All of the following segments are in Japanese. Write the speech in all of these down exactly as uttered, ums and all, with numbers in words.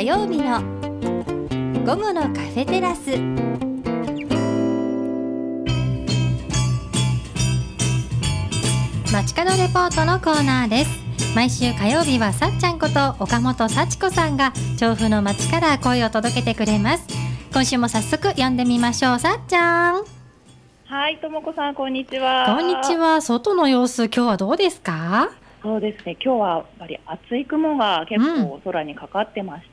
火曜日の午後のカフェテラス。街角レポートのコーナーです。毎週火曜日はさっちゃんこと岡本幸子さんが調布の街から声を届けてくれます。今週も早速読んでみましょう。さっちゃん。 はい、ともこさん、こんにちは。 こんにちは。外の様子、今日はどうですか？ そうですね、今日はやっぱり厚い雲が結構空にかかってまして、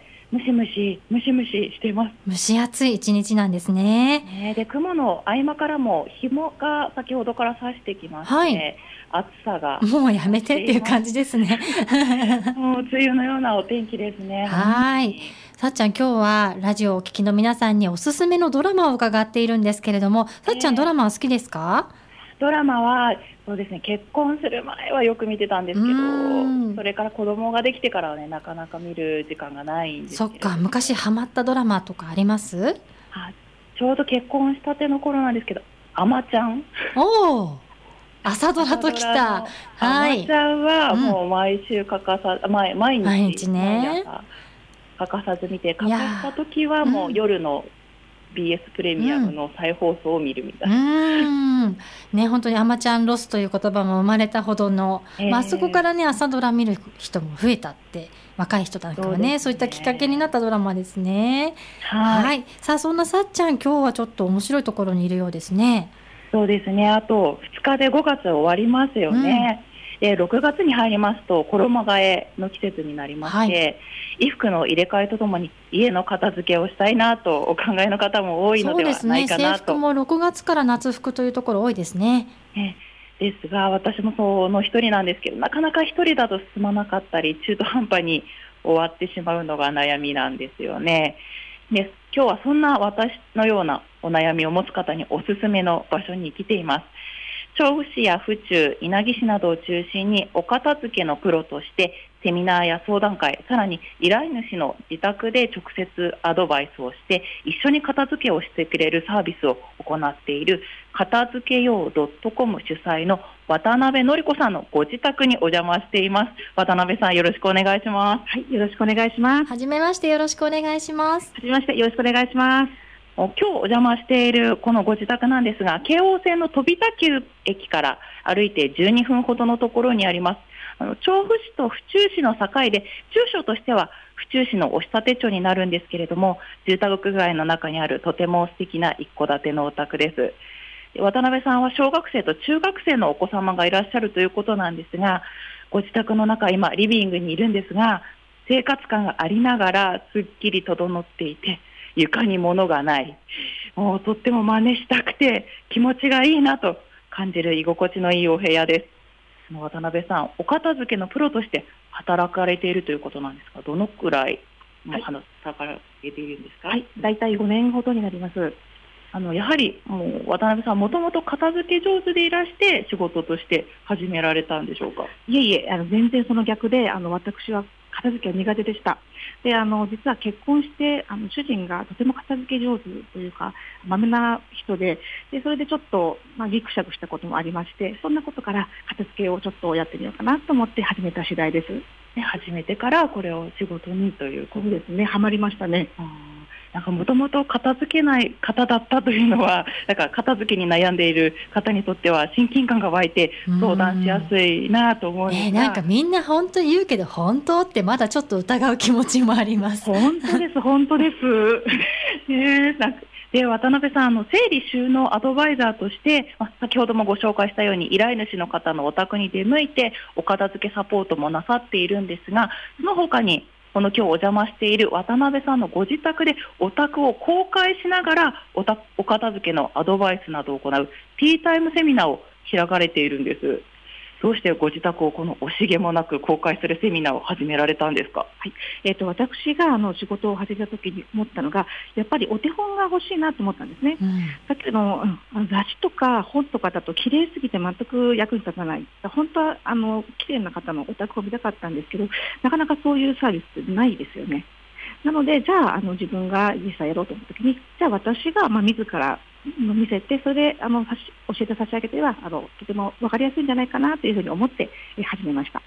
うん、ムシムシムシムシしてます。 蒸し暑い一日なんですね。 ねで雲の合間からも紐が先ほどから差してきまして、はい、暑さがもうやめてっていう感じですね。 もう梅雨のようなお天気ですね。 はい。さっちゃん、今日はラジオをお聞きの皆さんにおすすめのドラマを伺っているんですけれども、さっちゃん、ドラマは好きですか？ ドラマはそうですね、結婚する前はよく見てたんですけど、それから子供ができてからはね、なかなか見る時間がないんですけど。 そっか、昔ハマったドラマとかあります？ あ、ちょうど結婚したての頃なんですけど、あまちゃん。 おー、朝ドラときた。 はい、あまちゃんはもう毎週欠かさ、うん、毎, 毎日毎日ね、 欠かさず見て、欠かした時はもう夜の ビーエス プレミアムの再放送を見るみたいな、うんうんね、本当にあまちゃんロスという言葉も生まれたほどの、えーまあそこからね、朝ドラ見る人も増えたって 若い人だからね、そういったきっかけになったドラマですね。はい、はい。さあ、そんなさっちゃん、今日はちょっと面白いところにいるようですね。 そうですね、あとふつかでごがつ終わりますよね。うん、でろくがつに入りますと衣替えの季節になりまして、はい、衣服の入れ替えとともに家の片付けをしたいなとお考えの方も多いのではないかなと。そうですね、 制服もろくがつから夏服というところ多いですね。 ねですが、私もその一人なんですけど、なかなか一人だと進まなかったり、中途半端に終わってしまうのが悩みなんですよね。で、今日はそんな私のようなお悩みを持つ方におすすめの場所に来ています。調布市や府中、稲城市などを中心にお片付けのプロとしてセミナーや相談会、さらに依頼主の自宅で直接アドバイスをして一緒に片付けをしてくれるサービスを行っている片付けよう .com 主催の渡辺典子さんのご自宅にお邪魔しています。渡辺さん、よろしくお願いします。 はい、よろしくお願いします。 はじめまして、よろしくお願いします。 はじめまして、よろしくお願いします。 今日お邪魔しているこのご自宅なんですが、京王線の飛田急駅から歩いてじゅうにふんほどのところにあります。あの調布市と府中市の境で、住所としては府中市の押立町になるんですけれども、住宅街の中にあるとても素敵な一戸建てのお宅です。渡辺さんは小学生と中学生のお子様がいらっしゃるということなんですが、ご自宅の中、今リビングにいるんですが、生活感がありながらすっきり整っていて、床に物がない、もうとっても真似したくて気持ちがいいなと感じる居心地のいいお部屋です。渡辺さん、お片付けのプロとして働かれているということなんですが、どのくらいもう働かれているんですか？ はい、だいたいごねんほどになります。 あのやはりもう渡辺さん、もともと片付け上手でいらして仕事として始められたんでしょうか？ いえいえ、あの全然その逆で、あの私は片付けは苦手でした。で、あの実は結婚してあの主人がとても片付け上手というかまめな人で、でそれでちょっと、まあ、ギクシャクしたこともありまして、そんなことから片付けをちょっとやってみようかなと思って始めた次第です。 ね、始めてからこれを仕事にということですね。ハマりましたね。 なんかもともと片付けない方だったというのは、だから片付けに悩んでいる方にとっては親近感が湧いて相談しやすいなと思うんですが、 えー、なんかみんな本当に言うけど、本当ってまだちょっと疑う気持ちもあります。 本当です本当です、ね、なんかで渡辺さん、あの整理収納アドバイザーとして、まあ、先ほどもご紹介したように依頼主の方のお宅に出向いてお片付けサポートもなさっているんですが、その他にこの今日お邪魔している渡辺さんのご自宅でお宅を公開しながら お, たお片付けのアドバイスなどを行うティータイムセミナーを開かれているんです。どうしてご自宅をこの惜しげもなく公開するセミナーを始められたんですか？ はい、えー、と私があの仕事を始めた時に思ったのが、やっぱりお手本が欲しいなと思ったんですね。うん、さっきの、うん、雑誌とか本とかだと綺麗すぎて全く役に立たない。本当はあの綺麗な方のお宅を見たかったんですけど、なかなかそういうサービスってないですよね。なので、じゃあ、あの自分が実際やろうと思った時に、じゃあ私がまあ自ら見せて、それであの教えて差し上げてはあのとても分かりやすいんじゃないかなというふうに思って始めました。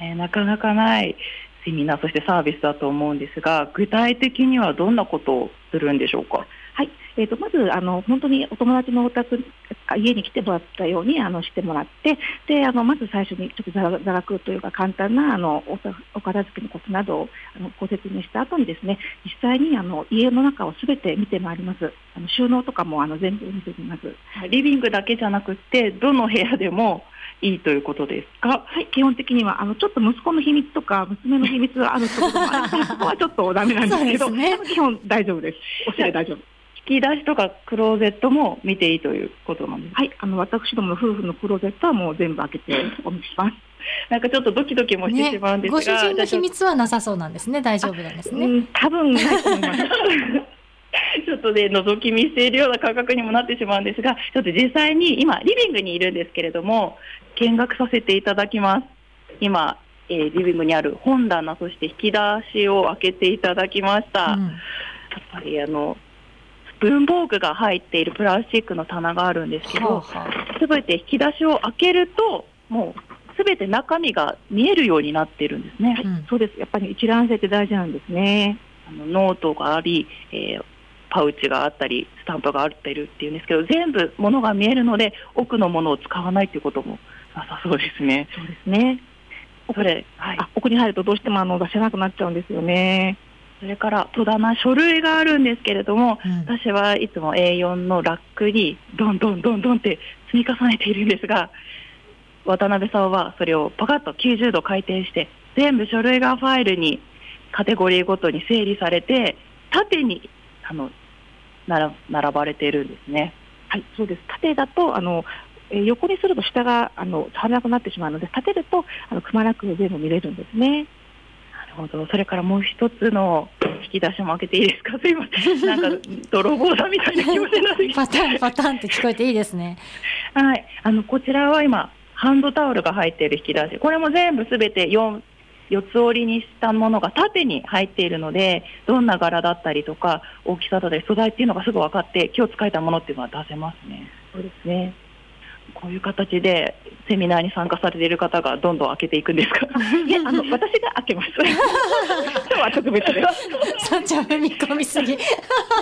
えー、なかなかないセミナー、そしてサービスだと思うんですが、具体的にはどんなことをするんでしょうか。 はい、えー、とまずあの本当にお友達のお宅家に来てもらったようにあのしてもらって、であのまず最初にちょっと座座学というか簡単なあの お, お片付けのコツなどをあのご説明した後にですね、実際にあの家の中をすべて見てまいります。あの収納とかもあの全部見てみます。 リビングだけじゃなくてどの部屋でもいいということですか。 はい、基本的にはあのちょっと息子の秘密とか娘の秘密があるところもあるそこはちょっとダメなんですけど、ね、基本大丈夫です。おしゃれ大丈夫。 引き出しとかクローゼットも見ていいということなんです。 はい、あの私どもの夫婦のクローゼットはもう全部開けてお見せします。 なんかちょっとドキドキもしてしまうんですが、 ね、ご主人の秘密はなさそうなんですね。大丈夫なんですね。 うん、多分ないと思います。 ちょっとね、覗き見しているような感覚にもなってしまうんですが、ちょっと実際に今リビングにいるんですけれども、見学させていただきます。今、えー、リビングにある本棚、そして引き出しを開けていただきました。うん、やっぱりあの文房具が入っているプラスチックの棚があるんですけど、すべて引き出しを開けるともうすべて中身が見えるようになっているんですね。 はい、そうです。やっぱり一覧性って大事なんですね。 あのノートがあり、えー、パウチがあったりスタンプがあったりっていうんですけど、全部物が見えるので奥のものを使わないということもなさそうですね。 そうですね。 それ、はい、 あ、奥に入るとどうしてもあの出せなくなっちゃうんですよね。 それから戸棚、書類があるんですけれども、うん、私はいつも エーよん のラックにどんどんどんどんって積み重ねているんですが、渡辺さんはそれをパカッときゅうじゅうど回転して全部書類がファイルにカテゴリーごとに整理されて縦にあの並ばれているんですね。 はい、そうです。縦だとあの横にすると下があの触らなくなってしまうので、立てるとあのくまなく全部見れるんですね。 なるほど。それからもう一つの引き出しも開けていいですか。すいません。なんか泥棒だみたいな気持ちになってきてパタンパタンって聞こえていいですね。 はい。あのこちらは今ハンドタオルが入っている引き出し。これも全部すべて 4, 4つ折りにしたものが縦に入っているので、どんな柄だったりとか大きさだったり素材っていうのがすぐ分かって今日使えたものっていうのは出せますね。 そうですね。 こういう形でセミナーに参加されている方がどんどん開けていくんですか。 いや、あの私が開けます。今日は特別です。 さんちゃん踏み込みすぎ。 じ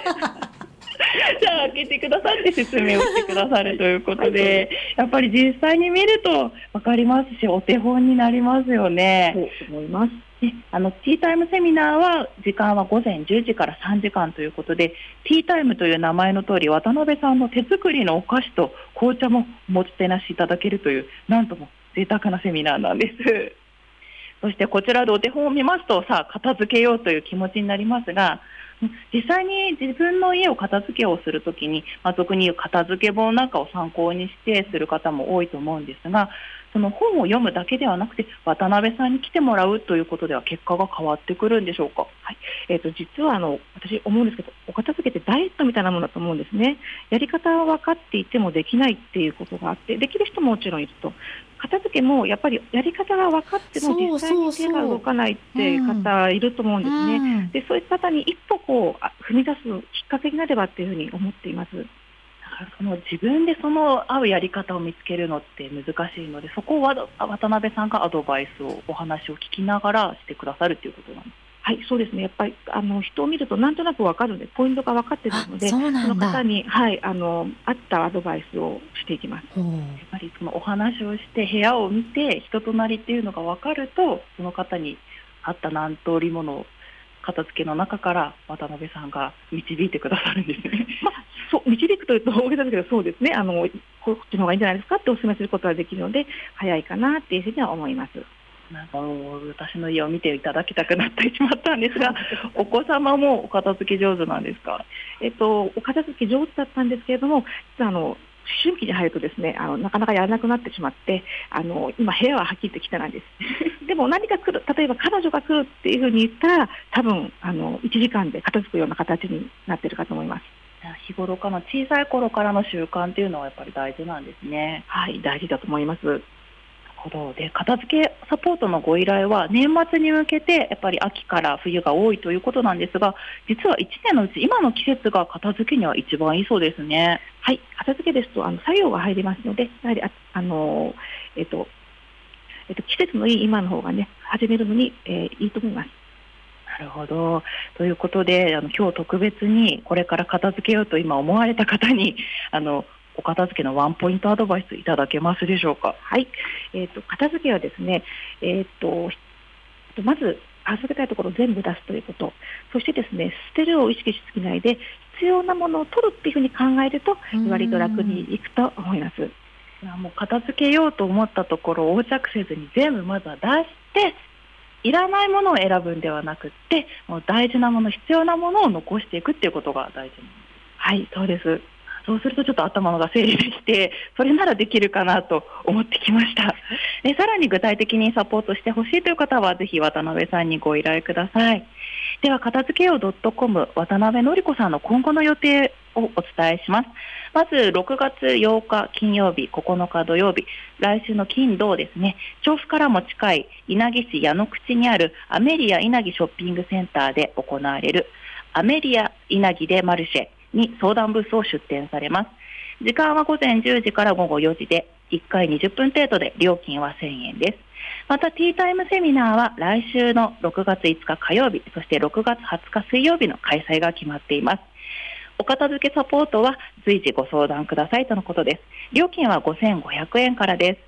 ゃあ開けてくださって説明をしてくださるということで、やっぱり実際に見ると分かりますし、お手本になりますよね。 そう思います。 であのティータイムセミナーは時間はごぜんじゅうじからさんじかんということで、ティータイムという名前の通り渡辺さんの手作りのお菓子と紅茶もおもてなしいただけるという、なんとも贅沢なセミナーなんです。そしてこちらでお手本を見ますと、さあ片付けようという気持ちになりますが、実際に自分の家を片付けをするときに、まあ、俗に言う片付け本なんかを参考にしてする方も多いと思うんですが、その本を読むだけではなくて渡辺さんに来てもらうということでは結果が変わってくるんでしょうか。 はい、えーと、実はあの私思うんですけど、お片付けってダイエットみたいなものだと思うんですね。やり方は分かっていてもできないっていうことがあって、できる人ももちろんいると。片付けもやっぱりやり方が分かっても実際に手が動かないっていう方いると思うんですね。うん、でそういった方に一歩こう踏み出すきっかけになればっていうふうに思っています。 その自分でその合うやり方を見つけるのって難しいので、そこを渡辺さんがアドバイスをお話を聞きながらしてくださるということなんです。 はい、そうですね。やっぱりあの人を見るとなんとなく分かるので、ポイントが分かっているので、 そ, その方に、はい、あの合ったアドバイスをしていきます。 やっぱりそのお話をして部屋を見て人となりっていうのが分かると、その方に合った何通りもの片付けの中から渡辺さんが導いてくださるんですね。 まあ、そう導くというと大げさですけど、そうですね。あのこっちの方がいいんじゃないですかってお勧めすることができるので、早いかなっていうふうには思います。 なんか私の家を見ていただきたくなってしまったんですが、お子様もお片付け上手なんですか。 えっと、お片付け上手だったんですけれども、実はあの思春期に入るとですね、あのなかなかやらなくなってしまって、あの今部屋ははっきりと汚いです。でも何か来る、例えば彼女が来るっていうふうに言ったら、多分あのいちじかんで片付くような形になっているかと思います。 日頃からの小さい頃からの習慣っていうのはやっぱり大事なんですね。 はい、大事だと思います。 で片付けサポートのご依頼は年末に向けてやっぱり秋から冬が多いということなんですが、実はいちねんのうち今の季節が片付けには一番いいそうですね。 はい、片付けですとあの作業が入りますので、やはりああの、えっとえっと、季節のいい今の方がね始めるのに、えー、いいと思います。 なるほど。ということで、あの今日特別にこれから片付けようと今思われた方にあのお片付けのワンポイントアドバイスいただけますでしょうか。 はい、えー、と片付けはですね、えー、とまず片付けたいところを全部出すということ、そしてですね捨てるを意識しすぎないで必要なものを取るっていうふうに考えると割と楽にいくと思います。 いやもう片付けようと思ったところを横着せずに全部まずは出して、いらないものを選ぶんではなくって、もう大事なもの、必要なものを残していくっていうことが大事なんです。 はい、そうです。 そうするとちょっと頭が整理できて、それならできるかなと思ってきました。でさらに具体的にサポートしてほしいという方はぜひ渡辺さんにご依頼ください。では片付けよう .com 渡辺典子さんの今後の予定をお伝えします。まずろくがつようか金曜日、ここのか土曜日、来週の金土ですね、調布からも近い稲城市矢野口にあるアメリア稲城ショッピングセンターで行われるアメリア稲城でマルシェに相談ブースを出展されます。時間はごぜんじゅうじからごごよじでいっかいにじゅっぷん程度で料金はせんえんです。またティータイムセミナーは来週のろくがついつか火曜日、そしてろくがつはつか水曜日の開催が決まっています。お片付けサポートは随時ご相談くださいとのことです。料金はごせんごひゃくえんからです。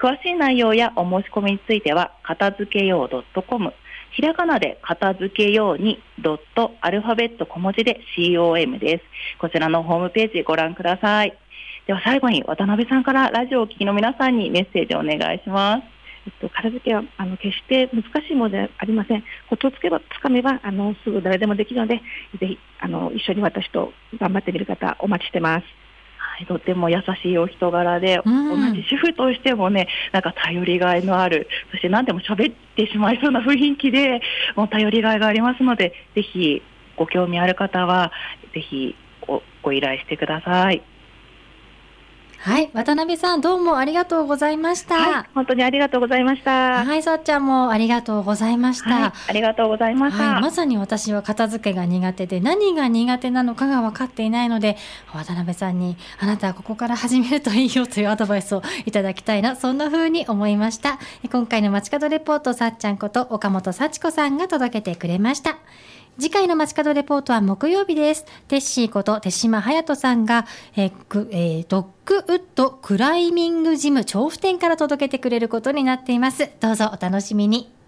詳しい内容やお申し込みについては片付けよう .com、ひらがなで片付けようにドットアルファベット小文字で コム です。こちらのホームページご覧ください。では最後に渡辺さんからラジオをお聞きの皆さんにメッセージをお願いします。 えっと、片付けはあの決して難しいものではありません。コツをつけばつかめばあのすぐ誰でもできるので、ぜひあの一緒に私と頑張ってみる方お待ちしてます。 はい、とても優しいお人柄で、うん、同じ主婦としてもね、なんか頼りがいのある、そして何でも喋ってしまいそうな雰囲気で、もう頼りがいがありますので、ぜひご興味ある方はぜひ ご, ご依頼してください。 はい、渡辺さんどうもありがとうございました。 はい、本当にありがとうございました。 はい、さっちゃんもありがとうございました。 はい、ありがとうございました。 はい、まさに私は片付けが苦手で何が苦手なのかが分かっていないので、渡辺さんにあなたはここから始めるといいよというアドバイスをいただきたいな、そんな風に思いました。今回の街角レポート、さっちゃんこと岡本幸子さんが届けてくれました。次回の街角レポートは木曜日です。テッシーこと手島隼人さんが、えーくえー、ドッグウッドクライミングジム調布店から届けてくれることになっています。どうぞお楽しみに。